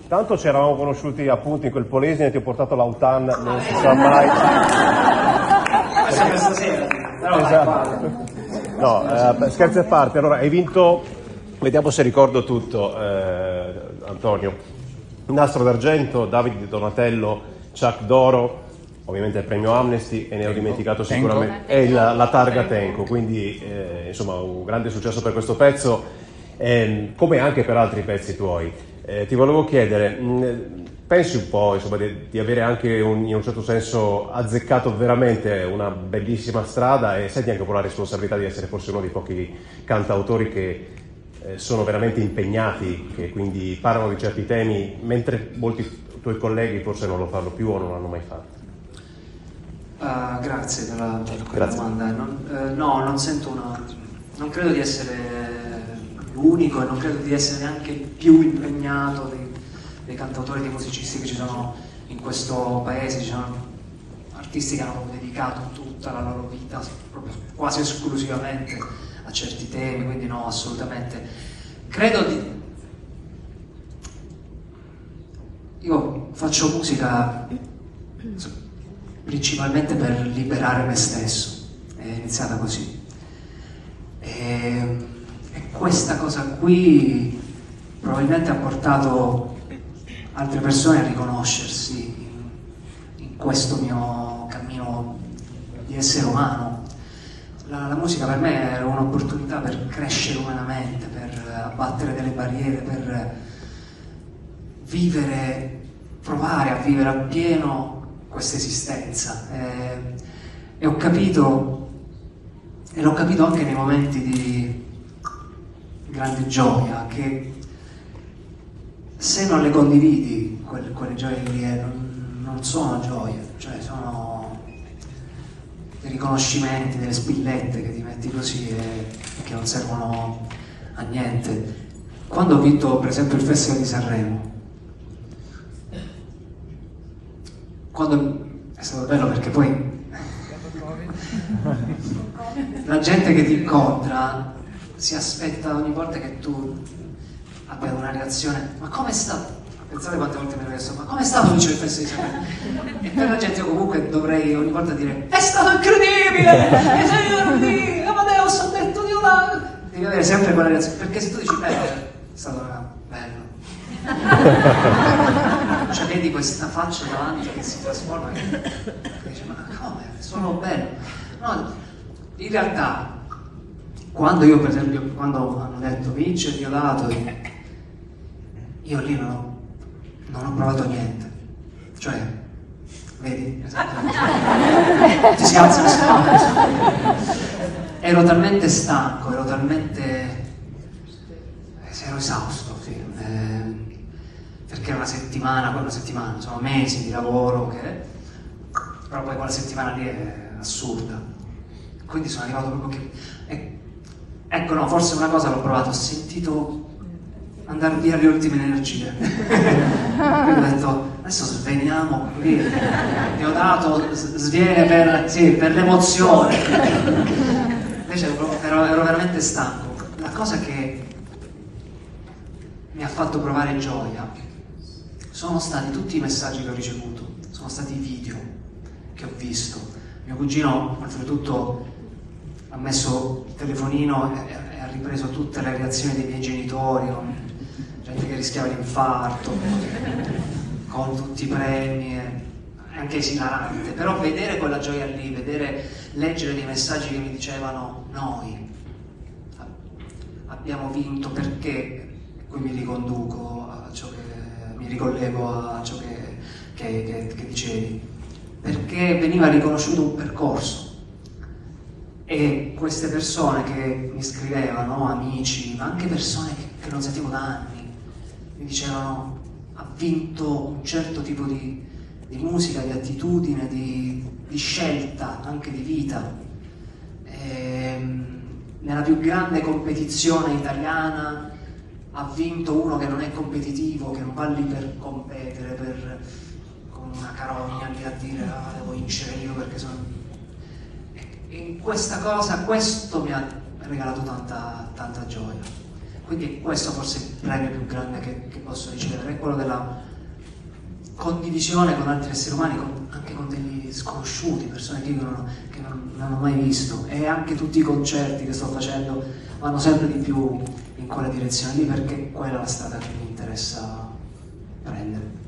Tanto ci eravamo conosciuti appunto in quel Polesine, ti ho portato l'Autan, non si sa mai. Questa sera, però esatto. No, scherzi a parte, allora hai vinto, vediamo se ricordo tutto, Antonio, Nastro d'argento, Davide di Donatello, Chuck d'oro, ovviamente il premio Amnesty, e ne ho dimenticato sicuramente, e la targa Tenco, quindi insomma un grande successo per questo pezzo, come anche per altri pezzi tuoi. Ti volevo chiedere, pensi un po' insomma, di avere anche in un certo senso azzeccato veramente una bellissima strada, e senti anche un po' la responsabilità di essere forse uno dei pochi cantautori che sono veramente impegnati, che quindi parlano di certi temi, mentre molti tuoi colleghi forse non lo fanno più o non l'hanno mai fatto? Grazie per quella domanda. No, non sento non credo di essere l'unico, e non credo di essere neanche il più impegnato dei cantautori, dei musicisti che ci sono in questo paese. Ci sono artisti che hanno dedicato tutta la loro vita proprio quasi esclusivamente a certi temi, quindi no, assolutamente. Io faccio musica principalmente per liberare me stesso, è iniziata così. E questa cosa qui probabilmente ha portato altre persone a riconoscersi in questo mio cammino di essere umano. La musica per me era un'opportunità per crescere umanamente, per abbattere delle barriere, per provare a vivere appieno questa esistenza. E ho capito, e l'ho capito anche nei momenti di grande gioia, che se non le condividi quelle gioie lì non sono gioie, cioè sono dei riconoscimenti, delle spillette che ti metti così e che non servono a niente. Quando ho vinto per esempio il Festival di Sanremo, è stato bello perché poi la gente che ti incontra si aspetta ogni volta che tu abbia una reazione: ma com'è stato? Pensate quante volte mi hanno chiesto: ma com'è stato vincere il Festival di Sanremo? E per la gente io comunque dovrei ogni volta dire: è stato incredibile! Amadeus, ho detto di una... Devi avere sempre quella reazione, perché se tu dici è stato bello, cioè vedi questa faccia davanti che si trasforma e dici: ma come? Sono bello. No, in realtà quando io per esempio, quando hanno detto vince Diodato, io lì non ho provato niente, cioè vedi, ti si alza le spalle, ero talmente stanco, ero esausto, sì, perché era una settimana, sono mesi di lavoro, però poi quella settimana lì è assurda, quindi sono arrivato proprio che, ecco no, forse una cosa l'ho provato, ho sentito andare via le ultime energie. Quindi ho detto, adesso sveniamo qui, Diodato sviene per l'emozione. Invece ero veramente stanco. La cosa che mi ha fatto provare gioia sono stati tutti i messaggi che ho ricevuto, sono stati i video che ho visto. Mio cugino, oltretutto, ha messo il telefonino e ha ripreso tutte le reazioni dei miei genitori, gente che rischiava l'infarto, con tutti i premi, è anche esilarante, però vedere quella gioia lì, leggere dei messaggi che mi dicevano noi abbiamo vinto, perché qui mi riconduco a ciò che mi ricollego a ciò che dicevi, perché veniva riconosciuto un percorso. E queste persone che mi scrivevano, amici, ma anche persone che non sentivo da anni, mi dicevano: ha vinto un certo tipo di musica, di attitudine, di scelta, anche di vita. Nella più grande competizione italiana ha vinto uno che non è competitivo, che non va lì per competere, con una carogna lì a dire devo vincere io perché sono... In questa cosa, questo mi ha regalato tanta gioia. Quindi questo forse è il premio più grande che posso ricevere, è quello della condivisione con altri esseri umani, anche con degli sconosciuti, persone che non hanno mai visto, e anche tutti i concerti che sto facendo vanno sempre di più in quella direzione lì, perché quella è la strada che mi interessa prendere.